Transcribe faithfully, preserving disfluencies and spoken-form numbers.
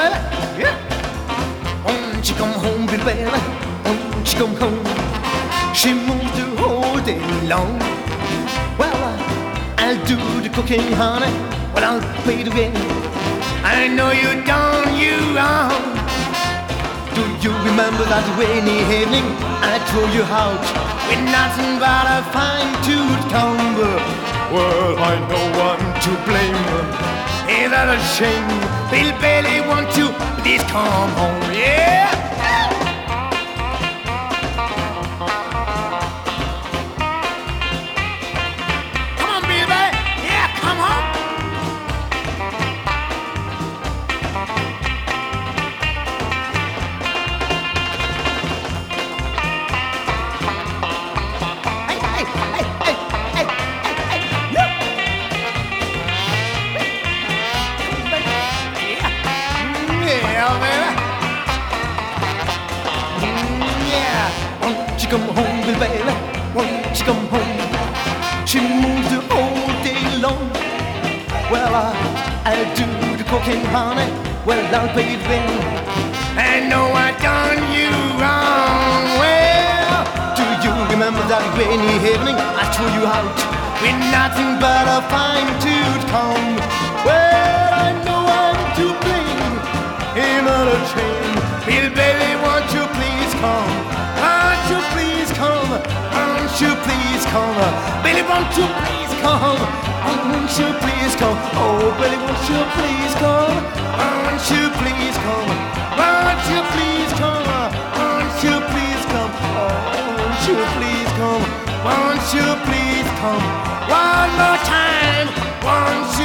baby. Yeah. Won't you come home, baby, baby? Won't you come home? She moves the whole day long. Well, uh, I'll do the cooking, honey. Well, I'll pay the rent. I know you done you wrong. Do you remember that rainy evening I threw you out with nothing but a fine-tooth comb? Well, I know I'm to blame. Ain't that a shame? Bill Bailey want to please come home, yeah? Come on, Bill Bailey, yeah, come home. Hey, hey, hey, hey, hey, hey, hey, yeah. Yeah, baby. Mm, yeah. Won't you come home, baby, baby? Won't you come home? She moves the whole day long. Well, I, I'll do the cooking, honey. Well, I'll pay the bill. I know I done you wrong. Well, do you remember that rainy evening I threw you out with nothing but a fine-tooth comb? Well, I know I'm to blame. Ain't that a shame? Bill Bailey, won't you please come? Won't you please come? Won't you please come? Billy, won't you please come? Won't you please come? Oh, Billy, won't you please come? Won't you please come? Won't you please come? Won't you please come? Oh, won't you please come? Won't you please come? One more time. Won't you